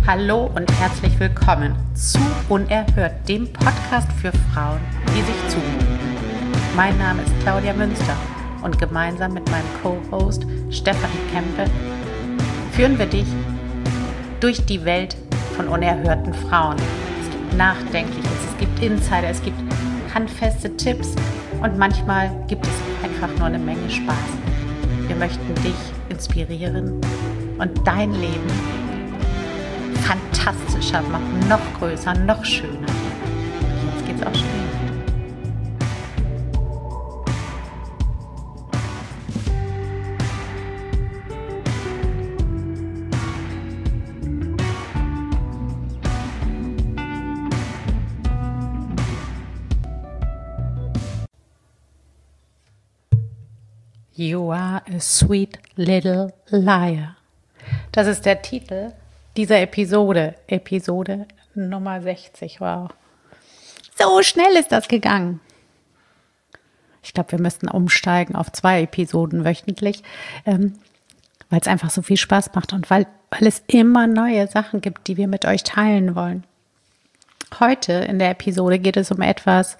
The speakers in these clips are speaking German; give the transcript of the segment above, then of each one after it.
Hallo und herzlich willkommen zu Unerhört, dem Podcast für Frauen, die sich zumuten. Mein Name ist Claudia Münster und gemeinsam mit meinem Co-Host Stefanie Kempe führen wir dich durch die Welt von unerhörten Frauen. Es gibt Nachdenkliches, es gibt Insider, es gibt handfeste Tipps und manchmal gibt es einfach nur eine Menge Spaß. Wir möchten dich inspirieren und dein Leben fantastischer machen, noch größer, noch schöner. Jetzt geht's auch schon. You are a sweet little liar. Das ist der Titel dieser Episode Nummer 60, wow. So schnell ist das gegangen. Ich glaube, wir müssten umsteigen auf 2 Episoden wöchentlich, weil es einfach so viel Spaß macht und weil es immer neue Sachen gibt, die wir mit euch teilen wollen. Heute in der Episode geht es um etwas,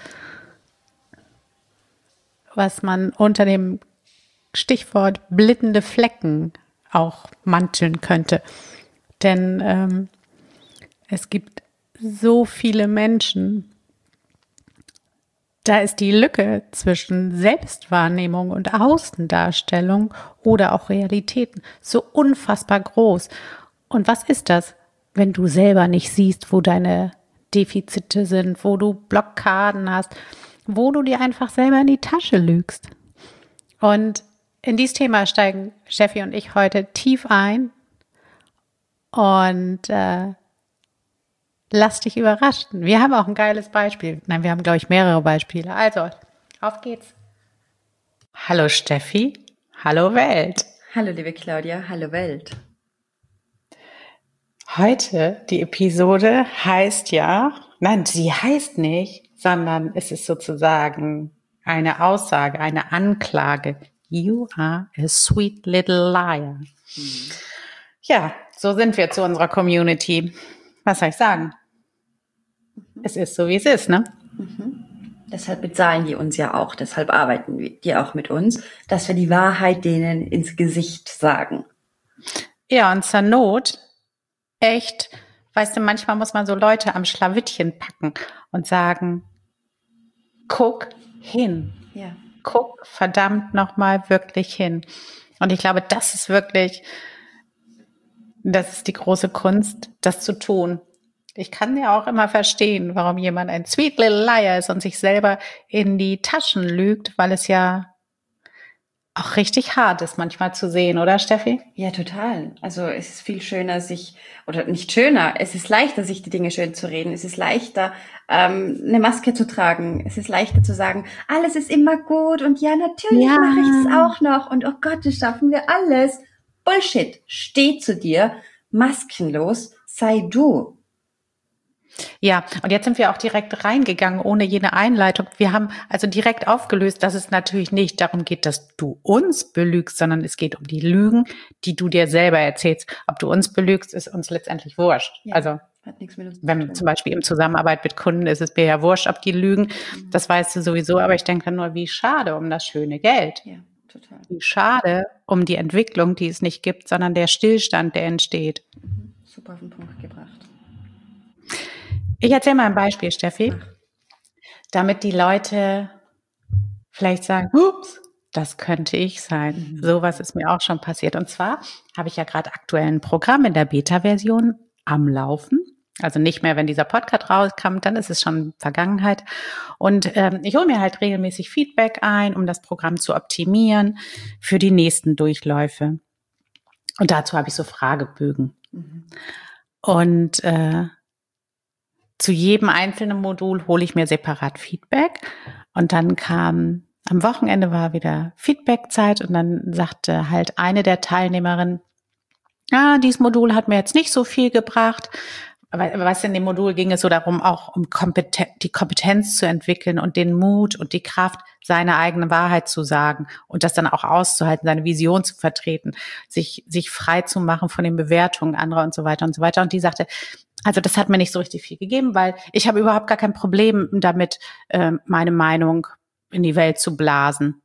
was man unter dem Stichwort blickende Flecken auch manteln könnte. Denn es gibt so viele Menschen, da ist die Lücke zwischen Selbstwahrnehmung und Außendarstellung oder auch Realitäten so unfassbar groß. Und was ist das, wenn du selber nicht siehst, wo deine Defizite sind, wo du Blockaden hast, wo du dir einfach selber in die Tasche lügst? Und in dieses Thema steigen Steffi und ich heute tief ein. Und lass dich überraschen. Wir haben auch ein geiles Beispiel. Nein, wir haben, glaube ich, mehrere Beispiele. Also, auf geht's. Hallo Steffi. Hallo Welt. Hallo liebe Claudia. Hallo Welt. Heute, die Episode heißt sie heißt nicht, sondern es ist sozusagen eine Aussage, eine Anklage. You are a sweet little liar. Ja, so sind wir zu unserer Community. Was soll ich sagen? Es ist so, wie es ist, ne? Deshalb bezahlen die uns ja auch, deshalb arbeiten die auch mit uns, dass wir die Wahrheit denen ins Gesicht sagen. Ja, und zur Not, echt, weißt du, manchmal muss man so Leute am Schlawittchen packen und sagen, guck hin. Ja. Guck verdammt nochmal wirklich hin. Und ich glaube, das ist die große Kunst, das zu tun. Ich kann ja auch immer verstehen, warum jemand ein sweet little liar ist und sich selber in die Taschen lügt, weil es ja auch richtig hart ist, manchmal zu sehen, oder Steffi? Ja, total. Also es ist viel schöner, es ist leichter, sich die Dinge schön zu reden. Es ist leichter, eine Maske zu tragen. Es ist leichter zu sagen, alles ist immer gut und ja, natürlich mache ich das auch noch und oh Gott, das schaffen wir alles. Bullshit. Steh zu dir, maskenlos, sei du. Ja, und jetzt sind wir auch direkt reingegangen, ohne jede Einleitung. Wir haben also direkt aufgelöst, dass es natürlich nicht darum geht, dass du uns belügst, sondern es geht um die Lügen, die du dir selber erzählst. Ob du uns belügst, ist uns letztendlich wurscht. Ja, also hat nichts mit uns zu wenn tun. zum Beispiel in Zusammenarbeit mit Kunden ist es mir ja wurscht, ob die lügen. Das weißt du sowieso, aber ich denke dann nur, wie schade um das schöne Geld. Ja, total. Wie schade um die Entwicklung, die es nicht gibt, sondern der Stillstand, der entsteht. Super auf den Punkt gebracht. Ich erzähle mal ein Beispiel, Steffi, damit die Leute vielleicht sagen, ups, das könnte ich sein. Sowas ist mir auch schon passiert. Und zwar habe ich ja gerade aktuell ein Programm in der Beta-Version am Laufen. Also nicht mehr, wenn dieser Podcast rauskommt, dann ist es schon Vergangenheit. Und ich hole mir halt regelmäßig Feedback ein, um das Programm zu optimieren für die nächsten Durchläufe. Und dazu habe ich so Fragebögen. Und zu jedem einzelnen Modul hole ich mir separat Feedback. Und dann am Wochenende war wieder Feedbackzeit und dann sagte halt eine der Teilnehmerinnen, dieses Modul hat mir jetzt nicht so viel gebracht, aber was in dem Modul ging es so darum, auch um die Kompetenz zu entwickeln und den Mut und die Kraft, seine eigene Wahrheit zu sagen und das dann auch auszuhalten, seine Vision zu vertreten, sich frei zu machen von den Bewertungen anderer und so weiter und so weiter. Und die sagte, also das hat mir nicht so richtig viel gegeben, weil ich habe überhaupt gar kein Problem damit, meine Meinung in die Welt zu blasen.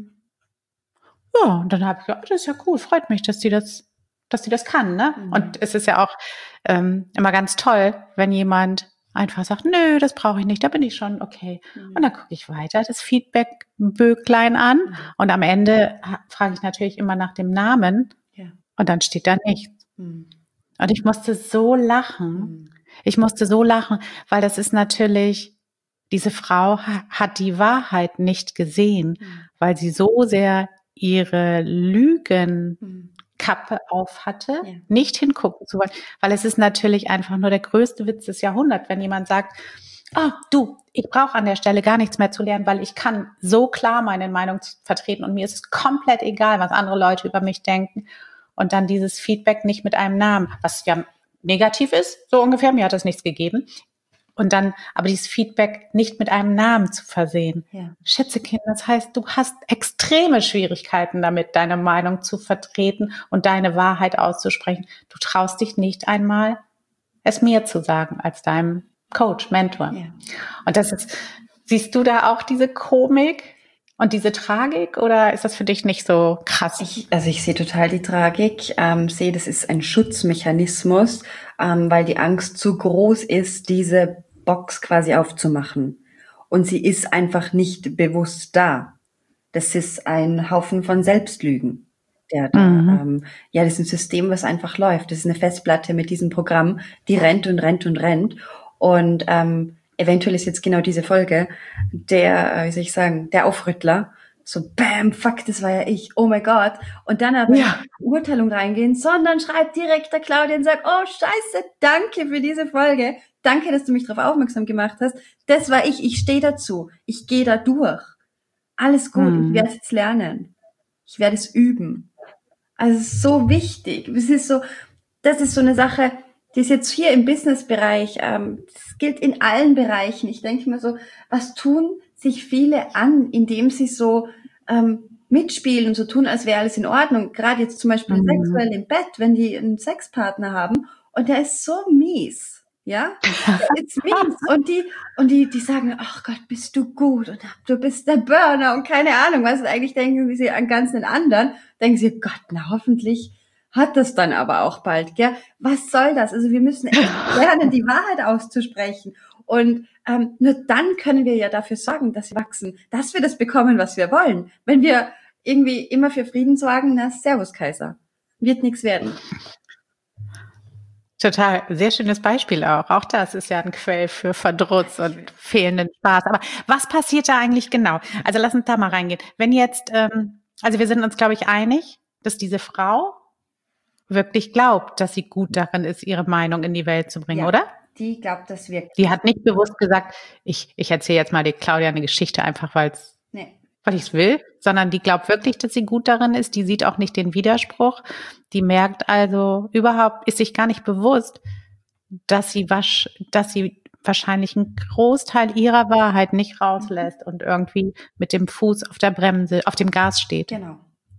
Ja, und dann habe ich gedacht, das ist ja cool, freut mich, dass die das kann, ne? Und es ist ja auch immer ganz toll, wenn jemand einfach sagt, nö, das brauche ich nicht, da bin ich schon okay. Und dann gucke ich weiter das Feedback-Böglein an und am Ende frage ich natürlich immer nach dem Namen und dann steht da nichts. Und ich musste so lachen. Ich musste so lachen, weil das ist natürlich, diese Frau hat die Wahrheit nicht gesehen, weil sie so sehr ihre Lügenkappe auf hatte, nicht hingucken zu wollen. Weil es ist natürlich einfach nur der größte Witz des Jahrhunderts, wenn jemand sagt, du, ich brauche an der Stelle gar nichts mehr zu lernen, weil ich kann so klar meine Meinung vertreten und mir ist es komplett egal, was andere Leute über mich denken. Und dann dieses Feedback nicht mit einem Namen, was ja negativ ist, so ungefähr, mir hat das nichts gegeben. Und dann aber dieses Feedback nicht mit einem Namen zu versehen. Schätzekind, das heißt, du hast extreme Schwierigkeiten damit, deine Meinung zu vertreten und deine Wahrheit auszusprechen. Du traust dich nicht einmal, es mir zu sagen, als deinem Coach, Mentor. Und das ist, siehst du da auch diese Komik und diese Tragik oder ist das für dich nicht so krass? Ich sehe total die Tragik, sehe, das ist ein Schutzmechanismus, weil die Angst zu groß ist, diese Box quasi aufzumachen. Und sie ist einfach nicht bewusst da. Das ist ein Haufen von Selbstlügen. Das ist ein System, was einfach läuft. Das ist eine Festplatte mit diesem Programm, die rennt und rennt und rennt. Und eventuell ist jetzt genau diese Folge der Aufrüttler. So, bam, fuck, das war ja ich. Oh mein Gott. Und dann aber in die Urteilung reingehen, sondern schreibt direkt der Claudia und sagt, oh scheiße, danke für diese Folge. Danke, dass du mich darauf aufmerksam gemacht hast. Das war ich stehe dazu. Ich gehe da durch. Alles gut, ich werde es jetzt lernen. Ich werde es üben. Also es ist so wichtig. Das ist so eine Sache, die ist jetzt hier im Business-Bereich, das gilt in allen Bereichen. Ich denke mir so, was tun sich viele an, indem sie so mitspielen und so tun, als wäre alles in Ordnung. Gerade jetzt zum Beispiel sexuell im Bett, wenn die einen Sexpartner haben und der ist so mies, ja, der ist mies und die sagen, ach Gott, bist du gut und du bist der Burner und keine Ahnung, was eigentlich denken sie an ganzen anderen, denken sie, Gott, na hoffentlich hat das dann aber auch bald, gell? Was soll das? Also wir müssen echt lernen, die Wahrheit auszusprechen. Und nur dann können wir ja dafür sorgen, dass wir wachsen, dass wir das bekommen, was wir wollen. Wenn wir irgendwie immer für Frieden sorgen, na Servus Kaiser, wird nichts werden. Total, sehr schönes Beispiel auch. Auch das ist ja ein Quell für Verdruss und fehlenden Spaß. Aber was passiert da eigentlich genau? Also lass uns da mal reingehen. Wenn jetzt, also wir sind uns, glaube ich, einig, dass diese Frau wirklich glaubt, dass sie gut darin ist, ihre Meinung in die Welt zu bringen, oder? Die glaubt das wirklich. Die hat nicht bewusst gesagt, ich erzähle jetzt mal die Claudia eine Geschichte einfach, weil ich es will, sondern die glaubt wirklich, dass sie gut darin ist. Die sieht auch nicht den Widerspruch. Die merkt also ist sich gar nicht bewusst, dass sie wahrscheinlich einen Großteil ihrer Wahrheit nicht rauslässt und irgendwie mit dem Fuß auf der Bremse, auf dem Gas steht. Genau.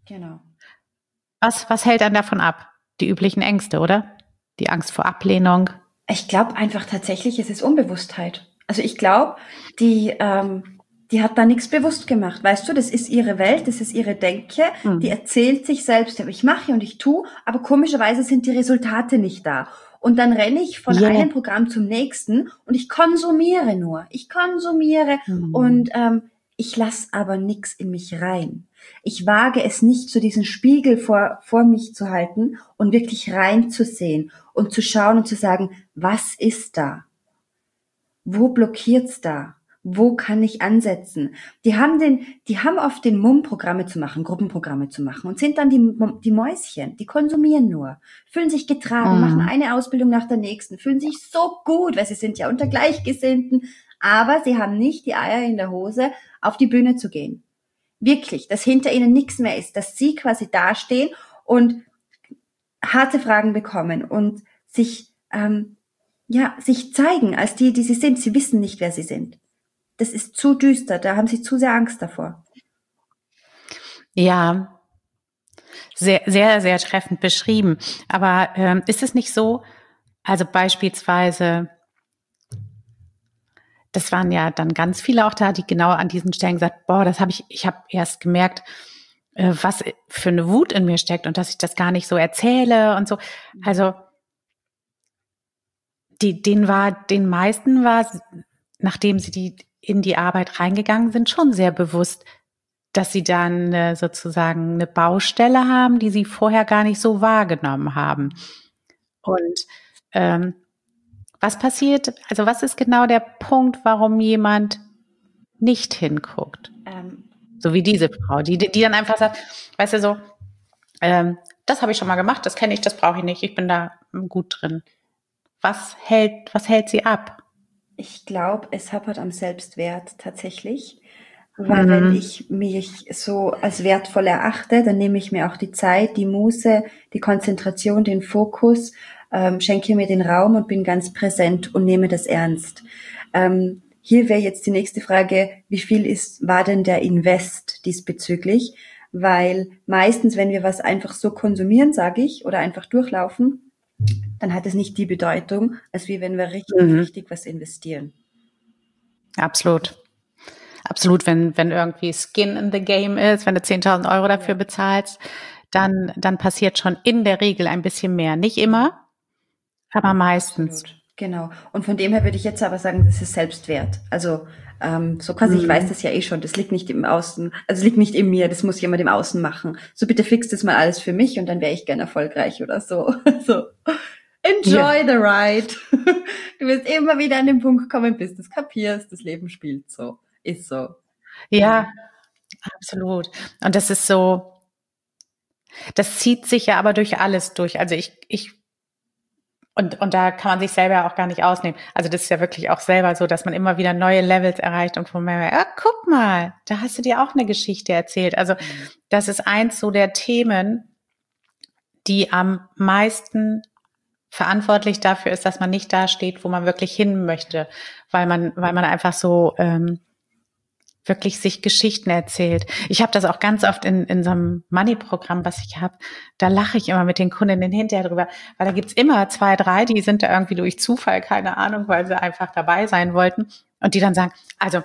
Was hält einen davon ab? Die üblichen Ängste, oder? Die Angst vor Ablehnung. Ich glaube einfach tatsächlich, es ist Unbewusstheit. Also ich glaube, die hat da nichts bewusst gemacht. Weißt du, das ist ihre Welt, das ist ihre Denke. Die erzählt sich selbst, ich mache und ich tue, aber komischerweise sind die Resultate nicht da. Und dann renne ich von einem Programm zum nächsten und ich konsumiere nur. Und ich lasse aber nichts in mich rein. Ich wage es nicht, so diesen Spiegel vor mich zu halten und wirklich reinzusehen und zu schauen und zu sagen, was ist da? Wo blockiert's da? Wo kann ich ansetzen? Die haben oft den Mumm-Programme zu machen, Gruppenprogramme zu machen und sind dann die Mäuschen, die konsumieren nur, fühlen sich getragen, machen eine Ausbildung nach der nächsten, fühlen sich so gut, weil sie sind ja unter Gleichgesinnten, aber sie haben nicht die Eier in der Hose, auf die Bühne zu gehen. Wirklich, dass hinter ihnen nichts mehr ist, dass sie quasi dastehen und harte Fragen bekommen und sich Ja, sich zeigen als die, die sie sind. Sie wissen nicht, wer sie sind. Das ist zu düster, da haben sie zu sehr Angst davor. Ja, sehr, sehr, sehr treffend beschrieben. Aber ist es nicht so, also beispielsweise, das waren ja dann ganz viele auch da, die genau an diesen Stellen gesagt, boah, ich habe erst gemerkt, was für eine Wut in mir steckt und dass ich das gar nicht so erzähle und so. Also den meisten war, nachdem sie in die Arbeit reingegangen sind, schon sehr bewusst, dass sie dann sozusagen eine Baustelle haben, die sie vorher gar nicht so wahrgenommen haben. Und was passiert, also was ist genau der Punkt, warum jemand nicht hinguckt? So wie diese Frau, die dann einfach sagt, weißt du so, das habe ich schon mal gemacht, das kenne ich, das brauche ich nicht, ich bin da gut drin. Was hält sie ab? Ich glaube, es hapert am Selbstwert tatsächlich. Weil wenn ich mich so als wertvoll erachte, dann nehme ich mir auch die Zeit, die Muße, die Konzentration, den Fokus, schenke mir den Raum und bin ganz präsent und nehme das ernst. Hier wäre jetzt die nächste Frage, wie viel war denn der Invest diesbezüglich? Weil meistens, wenn wir was einfach so konsumieren, sage ich, oder einfach durchlaufen, dann hat es nicht die Bedeutung, als wie wenn wir richtig was investieren. Absolut. Absolut, wenn irgendwie Skin in the Game ist, wenn du 10.000 Euro dafür bezahlst, dann passiert schon in der Regel ein bisschen mehr. Nicht immer, aber meistens. Absolut. Genau. Und von dem her würde ich jetzt aber sagen, das ist Selbstwert. Also so quasi, ich weiß das ja eh schon, das liegt nicht im Außen, also es liegt nicht in mir, das muss jemand im Außen machen. So bitte fix das mal alles für mich und dann wäre ich gern erfolgreich oder so. So. Enjoy the ride. Du wirst immer wieder an den Punkt kommen, bis du es kapierst, das Leben spielt so. Ist so. Ja, absolut. Und das ist so, das zieht sich ja aber durch alles durch. Also und da kann man sich selber auch gar nicht ausnehmen. Also das ist ja wirklich auch selber so, dass man immer wieder neue Levels erreicht und von mir, guck mal, da hast du dir auch eine Geschichte erzählt. Also das ist eins so der Themen, die am meisten verantwortlich dafür ist, dass man nicht da steht, wo man wirklich hin möchte, weil man einfach so wirklich sich Geschichten erzählt. Ich habe das auch ganz oft in so einem Money-Programm, was ich habe. Da lache ich immer mit den Kundinnen hinterher drüber, weil da gibt's immer 2, 3, die sind da irgendwie durch Zufall, keine Ahnung, weil sie einfach dabei sein wollten und die dann sagen, also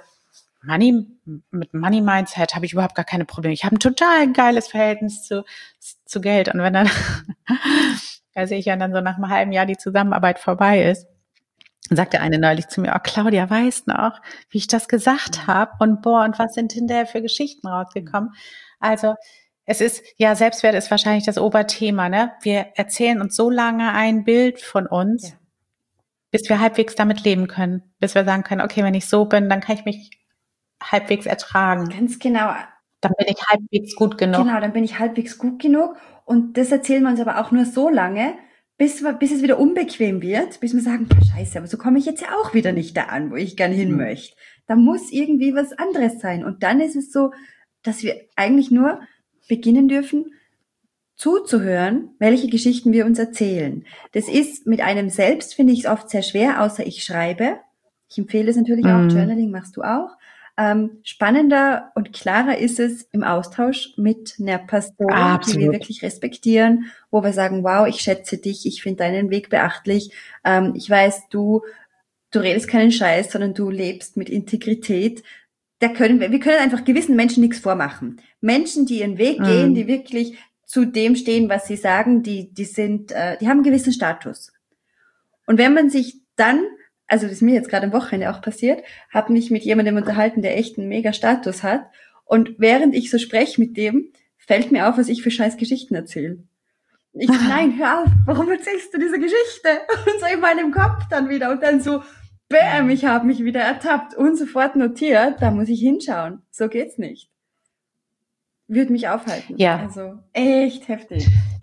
mit Money Mindset habe ich überhaupt gar keine Probleme. Ich habe ein total geiles Verhältnis zu Geld. Und wenn dann, also ich ja dann so nach einem halben Jahr die Zusammenarbeit vorbei ist, sagte eine neulich zu mir, Claudia, weißt noch, wie ich das gesagt habe und was sind hinterher für Geschichten rausgekommen? Also es ist, ja, Selbstwert ist wahrscheinlich das Oberthema, ne? Wir erzählen uns so lange ein Bild von uns, bis wir halbwegs damit leben können, bis wir sagen können, okay, wenn ich so bin, dann kann ich mich halbwegs ertragen. Ganz genau. Dann bin ich halbwegs gut genug. Genau, dann bin ich halbwegs gut genug. Und das erzählen wir uns aber auch nur so lange, bis es wieder unbequem wird, bis wir sagen, scheiße, aber so komme ich jetzt ja auch wieder nicht da an, wo ich gern hin möchte. Da muss irgendwie was anderes sein. Und dann ist es so, dass wir eigentlich nur beginnen dürfen, zuzuhören, welche Geschichten wir uns erzählen. Das ist mit einem selbst, finde ich es oft sehr schwer, außer ich schreibe. Ich empfehle es natürlich auch, Journaling machst du auch. Spannender und klarer ist es im Austausch mit einer Person, die wir wirklich respektieren, wo wir sagen, wow, ich schätze dich, ich finde deinen Weg beachtlich, ich weiß, du redest keinen Scheiß, sondern du lebst mit Integrität. Wir können einfach gewissen Menschen nichts vormachen. Menschen, die ihren Weg gehen, die wirklich zu dem stehen, was sie sagen, die haben einen gewissen Status. Und wenn man sich dann, also das ist mir jetzt gerade am Wochenende auch passiert, habe mich mit jemandem unterhalten, der echt einen mega Status hat. Und während ich so spreche mit dem, fällt mir auf, was ich für scheiß Geschichten erzähle. Nein, hör auf, warum erzählst du diese Geschichte? Und so in meinem Kopf dann wieder und dann so, bäm, ich habe mich wieder ertappt und sofort notiert, da muss ich hinschauen. So geht's nicht. Würde mich aufhalten. Ja. Also echt heftig.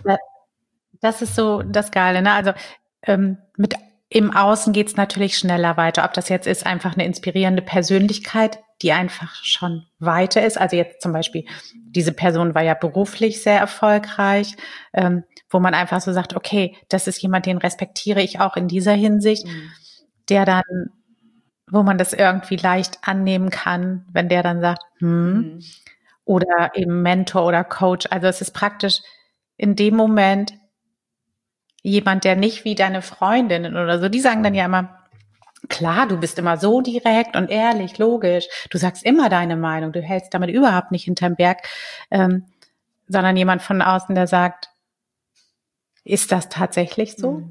Das ist so das Geile, ne? Also im Außen geht's natürlich schneller weiter. Ob das jetzt ist, einfach eine inspirierende Persönlichkeit die einfach schon weiter ist. Also jetzt zum Beispiel, diese Person war ja beruflich sehr erfolgreich, wo man einfach so sagt, okay, das ist jemand, den respektiere ich auch in dieser Hinsicht, der dann, wo man das irgendwie leicht annehmen kann, wenn der dann sagt, oder eben Mentor oder Coach. Also es ist praktisch in dem Moment jemand, der nicht wie deine Freundinnen oder so, die sagen dann ja immer, klar, du bist immer so direkt und ehrlich, logisch. Du sagst immer deine Meinung. Du hältst damit überhaupt nicht hinterm Berg, sondern jemand von außen, der sagt, ist das tatsächlich so?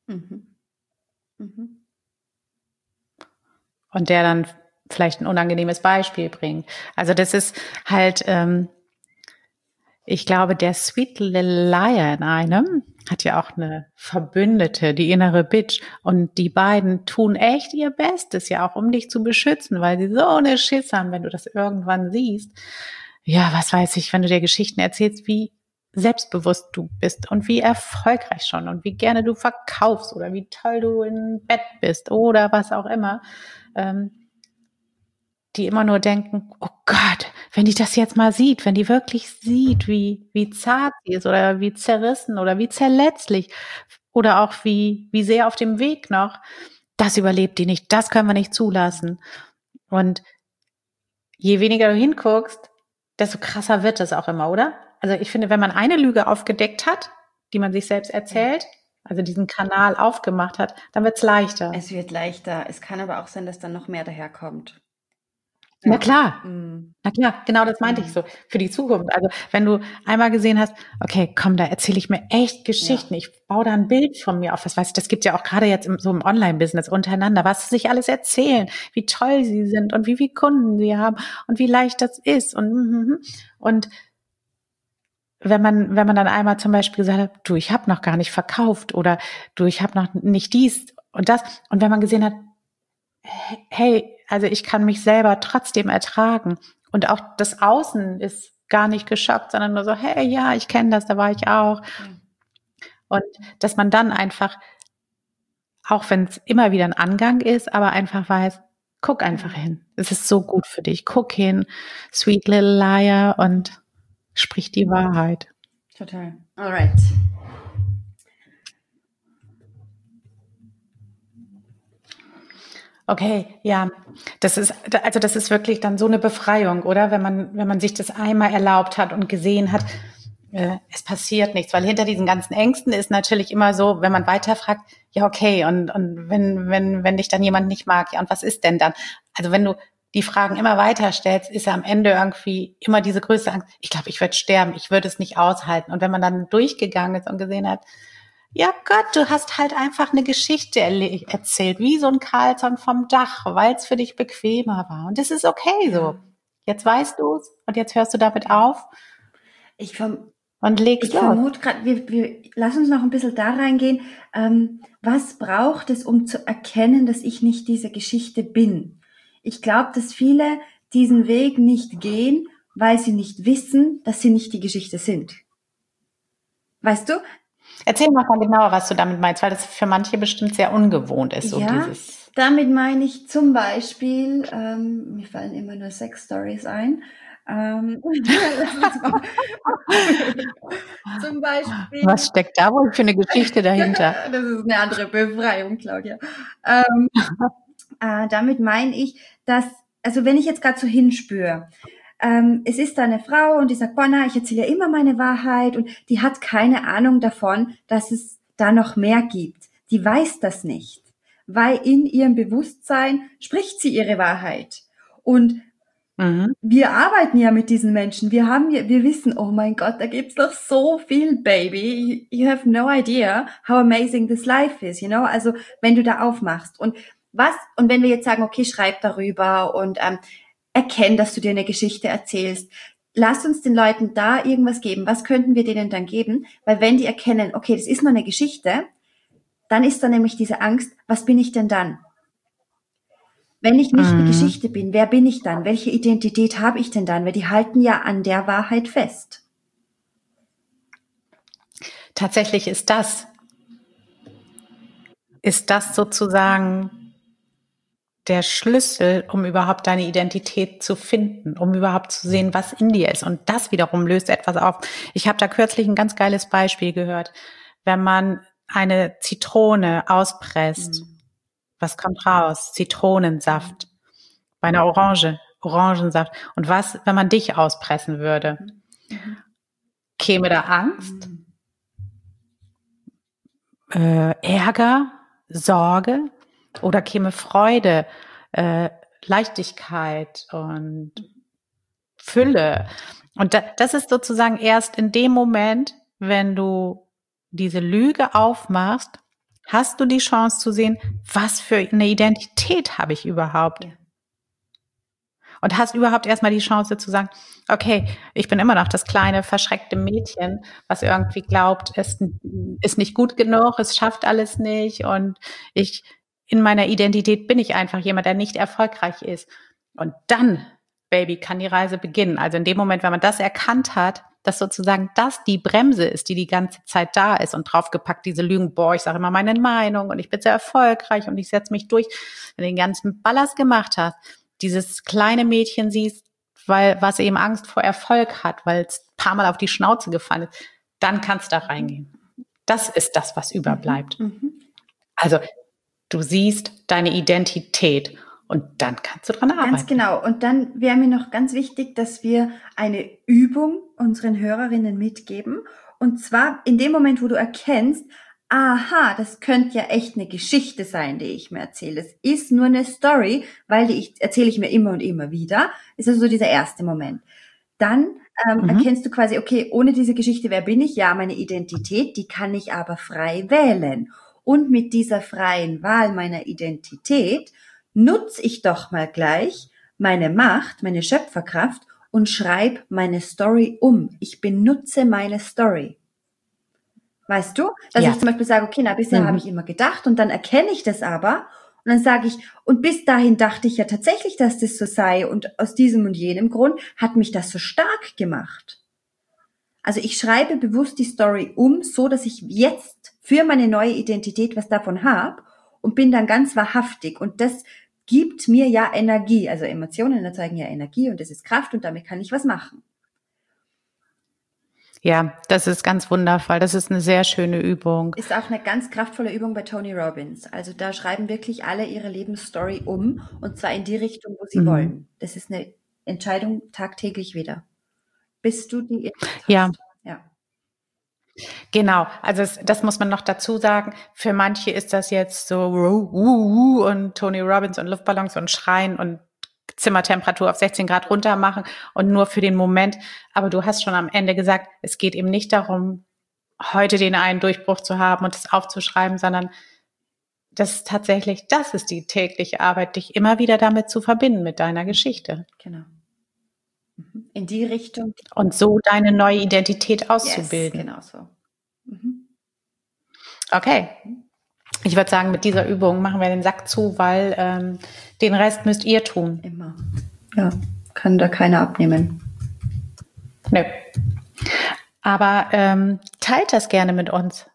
Und der dann vielleicht ein unangenehmes Beispiel bringt. Also das ist halt, ich glaube, der Sweet Little Liar in einem hat ja auch eine Verbündete, die innere Bitch. Und die beiden tun echt ihr Bestes, ja auch um dich zu beschützen, weil sie so eine Schiss haben, wenn du das irgendwann siehst. Ja, was weiß ich, wenn du dir Geschichten erzählst, wie selbstbewusst du bist und wie erfolgreich schon und wie gerne du verkaufst oder wie toll du im Bett bist oder was auch immer. Die immer nur denken, oh Gott, wenn die das jetzt mal sieht, wenn die wirklich sieht, wie zart sie ist oder wie zerrissen oder wie zerletzlich oder auch wie sehr auf dem Weg noch, das überlebt die nicht, das können wir nicht zulassen. Und je weniger du hinguckst, desto krasser wird das auch immer, oder? Also ich finde, wenn man eine Lüge aufgedeckt hat, die man sich selbst erzählt, also diesen Kanal aufgemacht hat, dann wird's leichter. Es wird leichter. Es kann aber auch sein, dass dann noch mehr daherkommt. Na klar, na klar, genau das meinte ich so für die Zukunft. Also wenn du einmal gesehen hast, okay, komm, da erzähle ich mir echt Geschichten. Ich baue da ein Bild von mir auf. Was weiß ich, das gibt ja auch gerade jetzt so im Online-Business untereinander, was sie sich alles erzählen, wie toll sie sind und wie viele Kunden sie haben und wie leicht das ist und wenn man dann einmal zum Beispiel gesagt hat, du, ich habe noch gar nicht verkauft oder du, ich habe noch nicht dies und das und wenn man gesehen hat, hey, also ich kann mich selber trotzdem ertragen. Und auch das Außen ist gar nicht geschockt, sondern nur so, hey, ja, ich kenne das, da war ich auch. Und dass man dann einfach, auch wenn es immer wieder ein Angang ist, aber einfach weiß, guck einfach hin. Es ist so gut für dich. Guck hin, sweet little liar und sprich die Wahrheit. Total. Alright. Okay, ja, das ist wirklich dann so eine Befreiung, oder? Wenn man sich das einmal erlaubt hat und gesehen hat, es passiert nichts, weil hinter diesen ganzen Ängsten ist natürlich immer so, wenn man weiterfragt, ja, okay, und wenn dich dann jemand nicht mag, ja, und was ist denn dann? Also wenn du die Fragen immer weiter stellst, ist ja am Ende irgendwie immer diese größte Angst, ich glaube, ich würde sterben, ich würde es nicht aushalten. Und wenn man dann durchgegangen ist und gesehen hat, ja Gott, du hast halt einfach eine Geschichte erzählt, wie so ein Karlsson vom Dach, weil es für dich bequemer war. Und das ist okay so. Jetzt weißt du es und jetzt hörst du damit auf und legst los. Vermute gerade, wir lass uns noch ein bisschen da reingehen. Was braucht es, um zu erkennen, dass ich nicht diese Geschichte bin? Ich glaube, dass viele diesen Weg nicht gehen, weil sie nicht wissen, dass sie nicht die Geschichte sind. Weißt du? Erzähl mal genauer, was du damit meinst, weil das für manche bestimmt sehr ungewohnt ist. So dieses. Damit meine ich zum Beispiel, mir fallen immer nur Sex-Stories ein. Zum Beispiel. Was steckt da wohl für eine Geschichte dahinter? Das ist eine andere Befreiung, Claudia. Damit meine ich, dass, also wenn ich jetzt gerade so hinspüre, es ist da eine Frau und die sagt, Bonna, ich erzähle ja immer meine Wahrheit und die hat keine Ahnung davon, dass es da noch mehr gibt. Die weiß das nicht, weil in ihrem Bewusstsein spricht sie ihre Wahrheit. Und wir arbeiten ja mit diesen Menschen. Wir wissen, oh mein Gott, da gibt's doch so viel, Baby. You have no idea how amazing this life is, you know? Also, wenn du da aufmachst und wenn wir jetzt sagen, okay, schreib darüber und erkenn, dass du dir eine Geschichte erzählst. Lass uns den Leuten da irgendwas geben. Was könnten wir denen dann geben? Weil wenn die erkennen, okay, das ist nur eine Geschichte, dann ist da nämlich diese Angst, was bin ich denn dann? Wenn ich nicht die Geschichte bin, wer bin ich dann? Welche Identität habe ich denn dann? Weil die halten ja an der Wahrheit fest. Tatsächlich ist das sozusagen der Schlüssel, um überhaupt deine Identität zu finden, um überhaupt zu sehen, was in dir ist. Und das wiederum löst etwas auf. Ich habe da kürzlich ein ganz geiles Beispiel gehört. Wenn man eine Zitrone auspresst, was kommt raus? Zitronensaft. Bei einer Orange, Orangensaft. Und was, wenn man dich auspressen würde? Käme da Angst, Ärger, Sorge oder käme Freude, Leichtigkeit und Fülle? Und das ist sozusagen erst in dem Moment, wenn du diese Lüge aufmachst, hast du die Chance zu sehen, was für eine Identität habe ich überhaupt? Ja. Und hast überhaupt erstmal die Chance zu sagen, okay, ich bin immer noch das kleine, verschreckte Mädchen, was irgendwie glaubt, es ist nicht gut genug, es schafft alles nicht und in meiner Identität bin ich einfach jemand, der nicht erfolgreich ist. Und dann, Baby, kann die Reise beginnen. Also in dem Moment, wenn man das erkannt hat, dass sozusagen das die Bremse ist, die ganze Zeit da ist und draufgepackt diese Lügen, ich sage immer meine Meinung und ich bin sehr erfolgreich und ich setze mich durch. Wenn du den ganzen Ballast gemacht hast, dieses kleine Mädchen siehst, was eben Angst vor Erfolg hat, weil es ein paar Mal auf die Schnauze gefallen ist, dann kannst du da reingehen. Das ist das, was überbleibt. Also du siehst deine Identität und dann kannst du dran arbeiten. Ganz genau. Und dann wäre mir noch ganz wichtig, dass wir eine Übung unseren Hörerinnen mitgeben. Und zwar in dem Moment, wo du erkennst, aha, das könnte ja echt eine Geschichte sein, die ich mir erzähle. Es ist nur eine Story, weil erzähle ich mir immer und immer wieder. Ist also so dieser erste Moment. Dann erkennst du quasi, okay, ohne diese Geschichte, wer bin ich? Ja, meine Identität, die kann ich aber frei wählen. Und mit dieser freien Wahl meiner Identität nutze ich doch mal gleich meine Macht, meine Schöpferkraft und schreibe meine Story um. Ich benutze meine Story. Weißt du? Dass ich zum Beispiel sage, okay, bisher habe ich immer gedacht und dann erkenne ich das aber und dann sage ich, und bis dahin dachte ich ja tatsächlich, dass das so sei und aus diesem und jenem Grund hat mich das so stark gemacht. Also ich schreibe bewusst die Story um, so dass ich jetzt für meine neue Identität was davon habe und bin dann ganz wahrhaftig und das gibt mir ja Energie. Also Emotionen erzeugen ja Energie und das ist Kraft und damit kann ich was machen. Ja, das ist ganz wundervoll. Das ist eine sehr schöne Übung. Ist auch eine ganz kraftvolle Übung bei Tony Robbins. Also da schreiben wirklich alle ihre Lebensstory um und zwar in die Richtung, wo sie wollen. Das ist eine Entscheidung tagtäglich wieder. Bis du die ja. Genau, also das muss man noch dazu sagen. Für manche ist das jetzt so und Tony Robbins und Luftballons und Schreien und Zimmertemperatur auf 16 Grad runter machen und nur für den Moment. Aber du hast schon am Ende gesagt, es geht eben nicht darum, heute den einen Durchbruch zu haben und es aufzuschreiben, sondern das ist die tägliche Arbeit, dich immer wieder damit zu verbinden, mit deiner Geschichte. Genau. In die Richtung. Und so deine neue Identität auszubilden. Yes, genau so. Okay. Ich würde sagen, mit dieser Übung machen wir den Sack zu, weil den Rest müsst ihr tun. Immer. Ja, kann da keiner abnehmen. Nö. Aber teilt das gerne mit uns.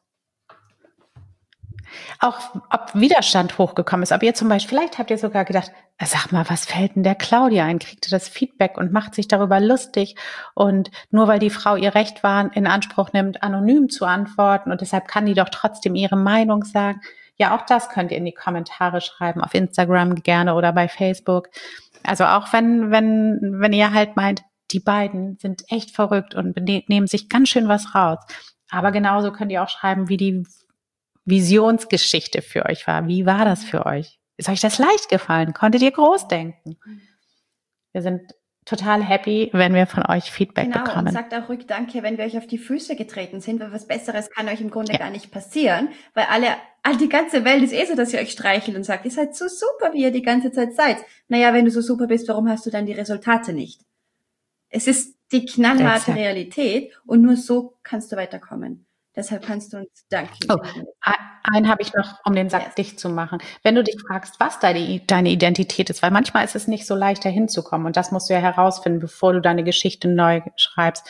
Auch ob Widerstand hochgekommen ist, ob ihr zum Beispiel, vielleicht habt ihr sogar gedacht, sag mal, was fällt denn der Claudia ein? Kriegt ihr das Feedback und macht sich darüber lustig und nur weil die Frau ihr Recht in Anspruch nimmt, anonym zu antworten und deshalb kann die doch trotzdem ihre Meinung sagen. Ja, auch das könnt ihr in die Kommentare schreiben, auf Instagram gerne oder bei Facebook. Also auch wenn ihr halt meint, die beiden sind echt verrückt und nehmen sich ganz schön was raus. Aber genauso könnt ihr auch schreiben, wie die Visionsgeschichte für euch war. Wie war das für euch? Ist euch das leicht gefallen? Konntet ihr groß denken? Wir sind total happy, wenn wir von euch Feedback bekommen. Und sagt auch ruhig Danke, wenn wir euch auf die Füße getreten sind, weil was Besseres kann euch im Grunde gar nicht passieren, weil die ganze Welt ist so, dass ihr euch streichelt und sagt, ihr seid so super, wie ihr die ganze Zeit seid. Naja, wenn du so super bist, warum hast du dann die Resultate nicht? Es ist die knallharte Realität und nur so kannst du weiterkommen. Deshalb kannst du uns danken. Oh, einen habe ich noch, um den Sack dicht zu machen. Wenn du dich fragst, was deine Identität ist, weil manchmal ist es nicht so leicht, da hinzukommen und das musst du ja herausfinden, bevor du deine Geschichte neu schreibst.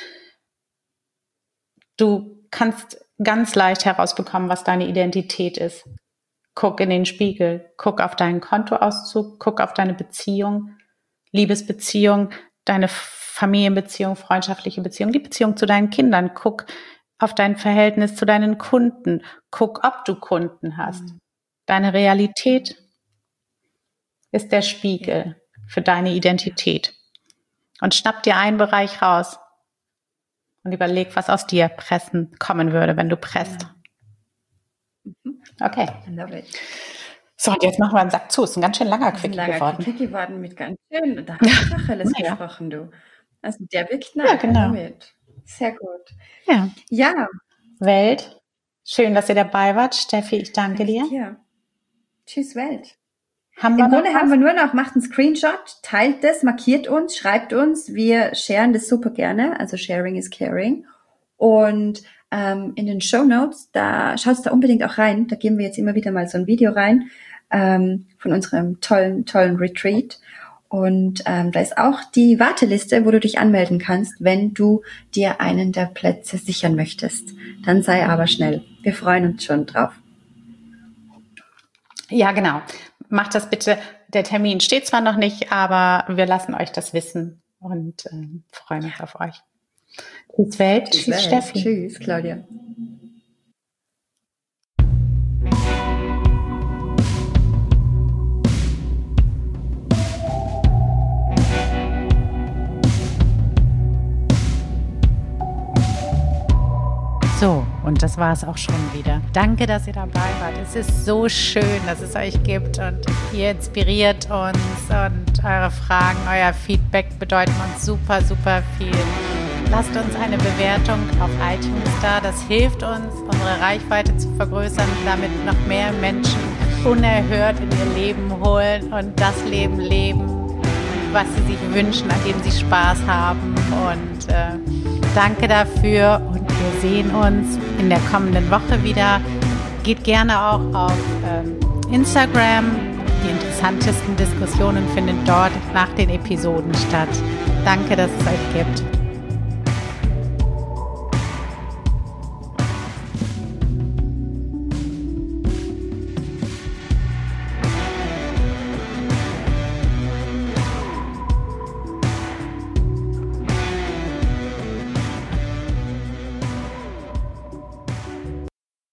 Du kannst ganz leicht herausbekommen, was deine Identität ist. guck in den Spiegel, guck auf deinen Kontoauszug, guck auf deine Beziehung, Liebesbeziehung, deine Familienbeziehung, freundschaftliche Beziehung, die Beziehung zu deinen Kindern, guck auf dein Verhältnis zu deinen Kunden, guck, ob du Kunden hast. Deine Realität ist der Spiegel für deine Identität. Und schnapp dir einen Bereich raus und überleg, was aus dir kommen würde, wenn du presst. Okay. I love it. So, und jetzt machen wir einen Sack zu. Es ist ein ganz schön langer Quickie geworden. Quickie geworden mit ganz schön. Da hast du auch alles gesprochen, du. Also der wirkt nach. Ja, genau. Sehr gut. Ja. Ja. Welt, schön, dass ihr dabei wart. Steffi, ich danke dir. Ja. Tschüss, Welt. Im Grunde haben wir nur noch, macht einen Screenshot, teilt das, markiert uns, schreibt uns. Wir sharen das super gerne. Also Sharing is Caring. Und in den Shownotes, schaut da unbedingt auch rein. Da geben wir jetzt immer wieder mal so ein Video rein von unserem tollen Retreat. Und da ist auch die Warteliste, wo du dich anmelden kannst, wenn du dir einen der Plätze sichern möchtest. Dann sei aber schnell. Wir freuen uns schon drauf. Ja, genau. Macht das bitte. Der Termin steht zwar noch nicht, aber wir lassen euch das wissen und freuen uns auf euch. Tschüss Welt, tschüss Steffi. Tschüss Claudia. So, und das war es auch schon wieder. Danke, dass ihr dabei wart. Es ist so schön, dass es euch gibt und ihr inspiriert uns und eure Fragen, euer Feedback bedeuten uns super, super viel. Lasst uns eine Bewertung auf iTunes da. Das hilft uns, unsere Reichweite zu vergrößern, damit noch mehr Menschen unerhört in ihr Leben holen und das Leben leben, was sie sich wünschen, an dem sie Spaß haben. Und danke dafür und wir sehen uns in der kommenden Woche wieder. Geht gerne auch auf Instagram. Die interessantesten Diskussionen finden dort nach den Episoden statt. Danke, dass es euch gibt.